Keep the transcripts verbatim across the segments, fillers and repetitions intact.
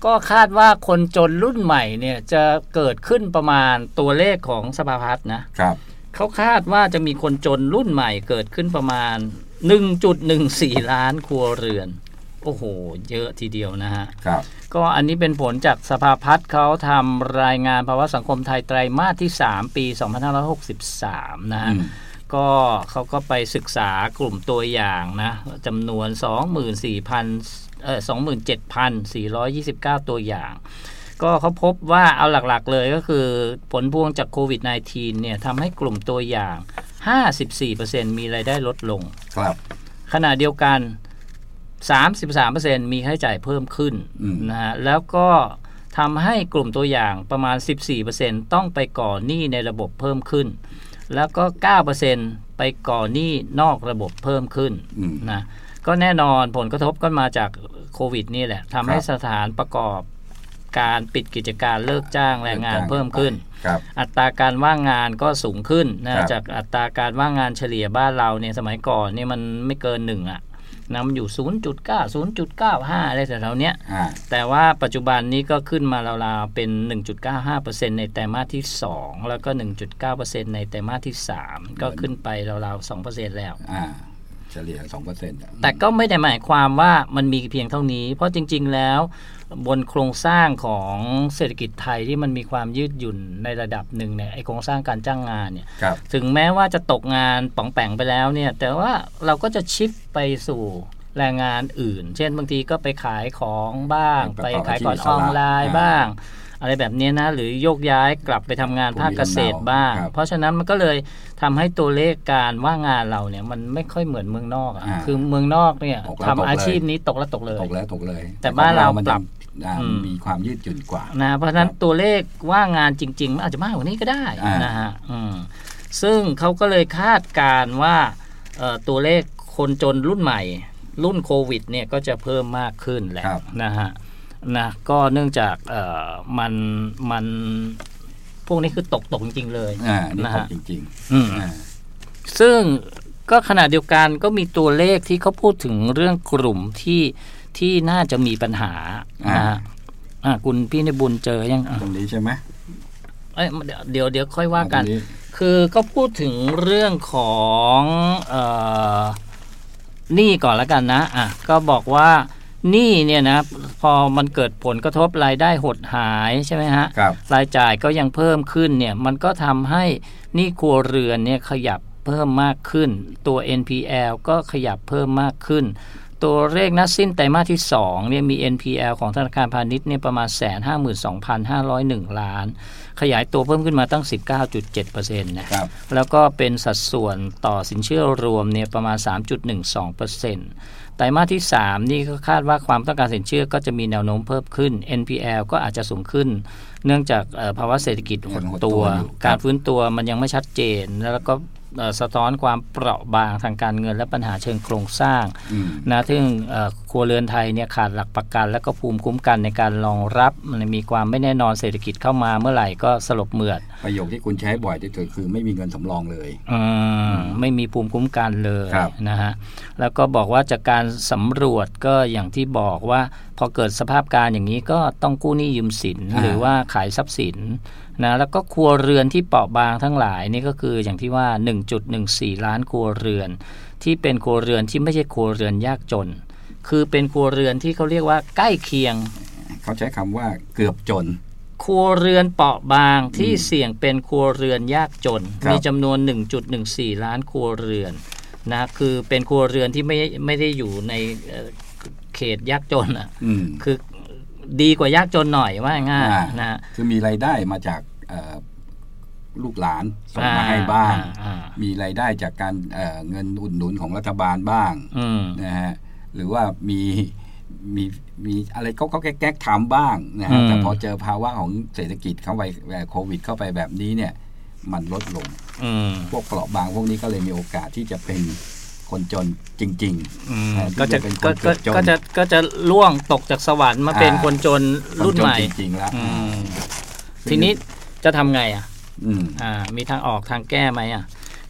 ก็คาดว่าคนจนรุ่นใหม่เนี่ยจะเกิดขึ้นประมาณตัวเลขของสภาพัฒน์นะครับเขาคาดว่าจะมีคนจนรุ่นใหม่เกิดขึ้นประมาณ หนึ่งจุดหนึ่งสี่ ล้านครัวเรือนโอ้โหเยอะทีเดียวนะฮะครับก็อันนี้เป็นผลจากสภาพัฒน์เขาทำรายงานภาวะสังคมไทยไตรมาสที่สามปีสองพันห้าร้อยหกสิบสามนะฮะก็เขาก็ไปศึกษากลุ่มตัวอย่างนะจำนวน สองหมื่นสี่พัน เอ่อ สองหมื่นเจ็ดพันสี่ร้อยยี่สิบเก้า ตัวอย่างก็เขาพบว่าเอาหลักๆเลยก็คือผลพวงจากโควิด สิบเก้า เนี่ยทำให้กลุ่มตัวอย่าง ห้าสิบสี่เปอร์เซ็นต์ มีรายได้ลดลงครับขณะเดียวกัน สามสิบสามเปอร์เซ็นต์ มีค่าใช้จ่ายเพิ่มขึ้นนะฮะแล้วก็ทำให้กลุ่มตัวอย่างประมาณ สิบสี่เปอร์เซ็นต์ ต้องไปก่อหนี้ในระบบเพิ่มขึ้นแล้วก็ เก้าเปอร์เซ็นต์ ไปก่อหนี้นอกระบบเพิ่มขึ้นนะก็แน่นอนผลกระทบก็มาจากโควิดนี่แหละทำให้สถานประกอบการปิดกิจการเลิกจ้างแรงงานเพิ่มขึ้นอัตราการว่างงานก็สูงขึ้นนะจากอัตราการว่างงานเฉลี่ยบ้านเราเนี่ยสมัยก่อนนี่มันไม่เกินหนึ่งอ่ะนะมันอยู่ ศูนย์จุดเก้า ศูนย์จุดเก้าห้า อะไรแถวๆเนี้ยแต่ว่าปัจจุบันนี้ก็ขึ้นมาราวๆเป็น หนึ่งจุดเก้าห้าเปอร์เซ็นต์ ในไตรมาสที่สองแล้วก็ หนึ่งจุดเก้าเปอร์เซ็นต์ ในไตรมาสที่สามก็ขึ้นไปราวๆ สองเปอร์เซ็นต์ แล้วอ่าเฉลี่ย สองเปอร์เซ็นต์ แต่ก็ไม่ได้หมายความว่ามันมีเพียงเท่านี้เพราะจริงๆแล้วบนโครงสร้างของเศรษฐกิจไทยที่มันมีความยืดหยุ่นในระดับหนึ่งเนี่ยไอโครงสร้างการจ้างงานเนี่ยถึงแม้ว่าจะตกงานป่องแป่งไปแล้วเนี่ยแต่ว่าเราก็จะชิฟไปสู่แรงงานอื่นเช่นบางทีก็ไปขายของบ้างไปขายของออนไลน์บ้างอะไรแบบนี้นะหรือโยกย้ายกลับไปทำงานภาคเกษตรบ้างเพราะฉะนั้นมันก็เลยทำให้ตัวเลขการว่างงานเราเนี่ยมันไม่ค่อยเหมือนเมืองนอกอ่ะคือเมืองนอกเนี่ยทำอาชีพนี้ตกแล้วตกเลยตกแล้วตกเลยแต่บ้านเราปรับมีความยืดหยุ่นกว่านะเพราะฉะนั้นตัวเลขว่างงานจริงๆอาจจะมากกว่านี้ก็ได้นะฮะซึ่งเขาก็เลยคาดการว่าตัวเลขคนจนรุ่นใหม่รุ่นโควิดเนี่ยก็จะเพิ่มมากขึ้นแหละนะฮะนะก็เนื่องจากเอ่อมันมันพวกนี้คือตกตกจริงๆเลยอ่านี่ตกจริงๆอืมซึ่งก็ขณะเดียวกันก็มีตัวเลขที่เขาพูดถึงเรื่องกลุ่มที่ที่น่าจะมีปัญหานะฮะอ่าคุณพี่ในบุญเจอยังตรงนี้ใช่ไหมเอ้ยเดี๋ยวเดี๋ยวค่อยว่ากันคือก็พูดถึงเรื่องของเอ่อหนี้ก่อนแล้วกันนะอ่ะก็บอกว่าหนี้เนี่ยนะพอมันเกิดผลกระทบรายได้หดหายใช่ไหมฮะรายจ่ายก็ยังเพิ่มขึ้นเนี่ยมันก็ทำให้หนี้ครัวเรือนเนี่ยขยับเพิ่มมากขึ้นตัว เอ็น พี แอล ก็ขยับเพิ่มมากขึ้นตัวเลขนัดสิ้นไตรมาสที่สองเนี่ยมี เอ็น พี แอล ของธนาคารพาณิชย์เนี่ยประมาณ หนึ่งแสนห้าหมื่นสองพันห้าร้อยเอ็ด ล้านขยายตัวเพิ่มขึ้นมาตั้ง สิบเก้าจุดเจ็ดเปอร์เซ็นต์ นะครับแล้วก็เป็นสัดส่วนต่อสินเชื่อรวมเนี่ยประมาณ สามจุดหนึ่งสองเปอร์เซ็นต์ ไตรมาสที่สามนี่ก็คาดว่าความต้องการสินเชื่อก็จะมีแนวโน้มเพิ่มขึ้น เอ็น พี แอล ก็อาจจะสูงขึ้นเนื่องจากภาวะเศรษฐกิจหดตัวการฟื้นตัวมันยังไม่ชัดเจนแล้วก็สะท้อนความเปราะบางทางการเงินและปัญหาเชิงโครงสร้างนะซึ่งครัวเรือนไทยเนี่ยขาดหลักประกันและก็ภูมิคุ้มกันในการรองรับมันมีความไม่แน่นอนเศรษฐกิจเข้ามาเมื่อไหร่ก็สลบเหมือดประโยคที่คุณใช้บ่อยที่สุดคือไม่มีเงินสำรองเลยอืมไม่มีภูมิคุ้มกันเลยนะฮะแล้วก็บอกว่าจากการสำรวจก็อย่างที่บอกว่าพอเกิดสภาพการอย่างนี้ก็ต้องกู้หนี้ยืมสินหรือว่าขายทรัพย์สินนะแล้วก็ครัวเรือนที่เปราะบางทั้งหลายนี่ก็คืออย่างที่ว่า หนึ่งจุดหนึ่งสี่ ล้านครัวเรือนที่เป็นครัวเรือนที่ไม่ใช่ครัวเรือนยากจนคือเป็นครัวเรือนที่เขาเรียกว่าใกล้เคียงเขาใช้คำว่าเกือบจนครัวเรือนเปราะบางที่เสี่ยงเป็นครัวเรือนยากจนมีจำนวน หนึ่งจุดหนึ่งสี่ ล้านครัวเรือนนะคือเป็นครัวเรือนที่ไม่ไม่ได้อยู่ในเขตยากจนอ่ะคือดีกว่ายากจนหน่อยว่าง่ายนะคือมีรายได้มาจากลูกหลานส่งมาให้บ้างมีรายได้จากการเ, เงินอุดหนุนของรัฐบาลบ้างนะฮะหรือว่ามีมีมีอะไรก็ก็แก๊กๆทำบ้างนะฮะแต่พอเจอภาวะของเศรษฐกิจเข้าไปโควิดเข้าไปแบบนี้เนี่ยมันลดลงพวกเปราะบางพวกนี้ก็เลยมีโอกาสที่จะเป็นคนจนจริงๆก็จะก็ก็จะก็จะล่วงตกจากสวรรค์มาเป็นคนจนรุ่นใหม่จริงๆแล้วทีนี้จะทำไงอ่ะอ่ามีทางออกทางแก้ไหมอ่ะ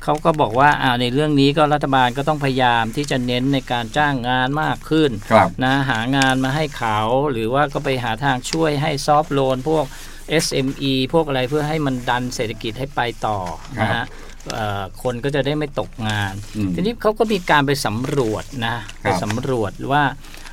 เขาก็บอกว่าอ่าในเรื่องนี้ก็รัฐบาลก็ต้องพยายามที่จะเน้นในการจ้างงานมากขึ้นนะหางานมาให้เขาหรือว่าก็ไปหาทางช่วยให้ซอฟท์โลนพวก เอส เอ็ม อี พวกอะไรเพื่อให้มันดันเศรษฐกิจให้ไปต่อนะฮะคนก็จะได้ไม่ตกงานทีนี้เขาก็มีการไปสำรวจนะไปสำรวจว่า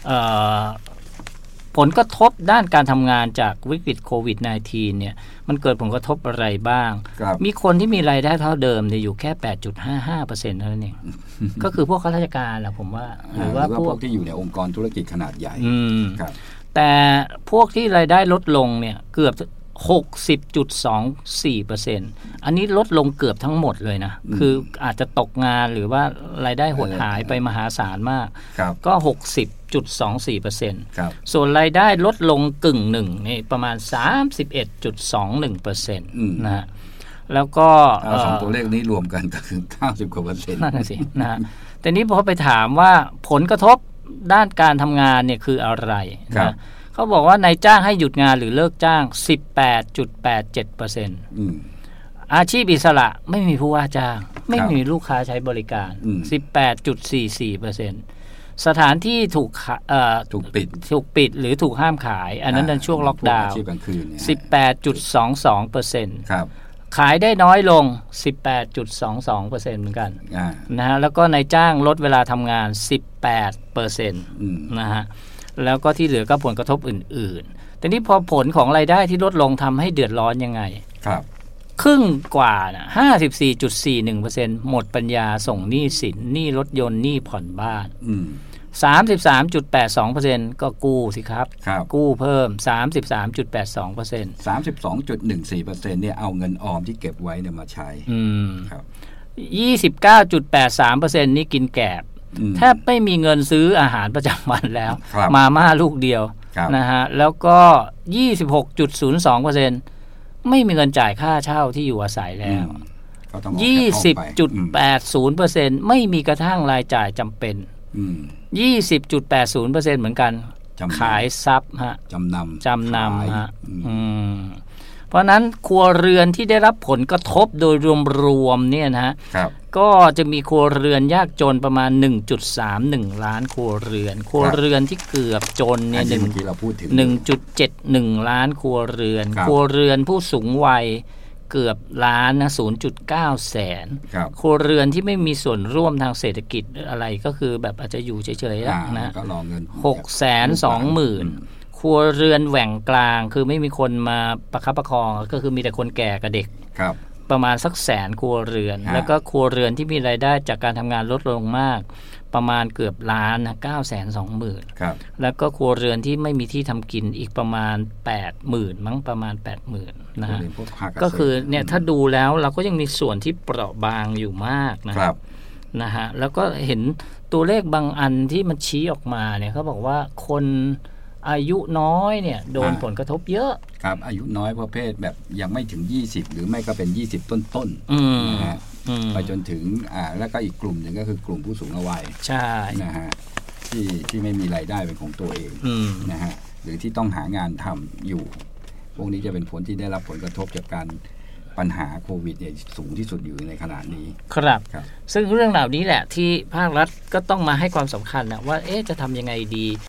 ผลกระทบด้านการทำงานจากวิกฤตโควิด สิบเก้า เนี่ยมันเกิดผลกระทบอะไรบ้างมีคนที่มีรายได้เท่าเดิมเนี่ยอยู่แค่ แปดจุดห้าห้าเปอร์เซ็นต์ เท่านั้นเอง ก็คือพวกข้าราชการแหละผมว่าหรือว่าพวกที่อยู่ในองค์กรธุรกิจขนาดใหญ่แต่พวกที่รายได้ลดลงเนี่ยเกือบ หกสิบจุดสองสี่เปอร์เซ็นต์ อันนี้ลดลงเกือบทั้งหมดเลยนะคืออาจจะตกงานหรือว่ารายได้หดหายไปมหาศาลมากก็ หกสิบจุดสองสี่เปอร์เซ็นต์ ส่วนรายได้ลดลงกึ่งหนึ่งนี่ประมาณ สามสิบเอ็ดจุดสองหนึ่งเปอร์เซ็นต์ นะฮะแล้วก็สองตัวเลขนี้รวมกันก็คือเก้าสิบกว่าเปอร์เซ็นต์นั่นสินะแต่นี้พอไปถามว่าผลกระทบด้านการทำงานเนี่ยคืออะไรนะเขาบอกว่านายจ้างให้หยุดงานหรือเลิกจ้าง สิบแปดจุดแปดเจ็ดเปอร์เซ็นต์ อาชีพอิสระไม่มีผู้ว่าจ้างไม่มีลูกค้าใช้บริการ สิบแปดจุดสี่สี่เปอร์เซ็นต์ สถานที่ถูกเอ่อถูกปิดถูกปิดหรือถูกห้ามขายอันนั้นในช่วงล็อกดาวน์ สิบแปดจุดสองสองเปอร์เซ็นต์ ครับขายได้น้อยลง สิบแปดจุดสองสองเปอร์เซ็นต์ เหมือนกันนะฮะแล้วก็นายจ้างลดเวลาทำงาน สิบแปดเปอร์เซ็นต์ นะฮะแล้วก็ที่เหลือก็ผลกระทบอื่นๆแต่นี้พอผลของรายได้ที่ลดลงทำให้เดือดร้อนยังไงครับครึ่งกว่านะ ห้าสิบสี่จุดสี่หนึ่งเปอร์เซ็นต์ หมดปัญญาส่งหนี้สินหนี้รถยนต์หนี้ผ่อนบ้านสามสิบสามจุดแปดสองเปอร์เซ็นต์ ก็กู้สิครับกู้เพิ่ม สามสิบสามจุดแปดสองเปอร์เซ็นต์สามสิบสองจุดหนึ่งสี่เปอร์เซ็นต์ เนี่ยเอาเงินออมที่เก็บไว้เนี่ยมาใช้อืมครับ ยี่สิบเก้าจุดแปดสามเปอร์เซ็นต์ นี่กินแกบแทบไม่มีเงินซื้ออาหารประจำวันแล้วมาม่าลูกเดียวนะฮะแล้วก็ ยี่สิบหกจุดศูนย์สองเปอร์เซ็นต์ ไม่มีเงินจ่ายค่าเช่าที่อยู่อาศัยแล้ว ยี่สิบจุดแปดศูนย์เปอร์เซ็นต์ ไม่มีกระทั่งรายจ่ายจำเป็น ยี่สิบจุดแปดศูนย์เปอร์เซ็นต์ เหมือนกันขายทรัพย์ฮะจำนำจำนำฮะเพราะนั้นครัวเรือนที่ได้รับผลกระทบโดยรวมๆเนี่ยนะฮะก็จะมีครัวเรือนยากจนประมาณ หนึ่งจุดสามหนึ่ง ล้านครัวเรือนครัวเรือนที่เกือบจนเนี่ย หนึ่งจุดเจ็ดหนึ่ง ล้านครัวเรือนครัวเรือนผู้สูงวัยเกือบล้านนะ ศูนย์จุดเก้า แสนครัวเรือนที่ไม่มีส่วนร่วมทางเศรษฐกิจอะไรก็คือแบบอาจจะอยู่เฉยๆนะก็รอเงินหกแสนสองหมื่นครัวเรือนแหว่งกลางคือไม่มีคนมาประคับประคองก็คือมีแต่คนแก่กับเด็กประมาณสักแสนครัวเรือนแล้วก็ครัวเรือนที่มีรายได้จากการทำงานลดลงมากประมาณเกือบล้านนะเก้าแสนสองหมื่นแล้วก็ครัวเรือนที่ไม่มีที่ทำกินอีกประมาณแปดหมื่นมั้งประมาณแปดหมื่นนะฮะก็คือเนี่ยถ้าดูแล้วเราก็ยังมีส่วนที่เปราะบางอยู่มากนะครับนะฮะแล้วก็เห็นตัวเลขบางอันที่มันชี้ออกมาเนี่ยเขาบอกว่าคนอายุน้อยเนี่ยโดนผลกระทบเยอะครับอายุน้อยประเภทแบบยังไม่ถึงยี่สิบหรือไม่ก็เป็นยี่สิบต้นๆนะฮะไปจนถึงอ่าแล้วก็อีกกลุ่มหนึ่งก็คือกลุ่มผู้สูงวัยใช่นะฮะที่ที่ไม่มีรายได้เป็นของตัวเองนะฮะหรือที่ต้องหางานทำอยู่พวกนี้จะเป็นผลที่ได้รับผลกระทบจากการปัญหาโควิดเนี่ยสูงที่สุดอยู่ในขณะนี้ครับซึ่งเรื่องเหล่านี้แหละที่ภาครัฐก็ต้องมาให้ความสำคัญนะว่าเอ๊ะจะทำยังไงดี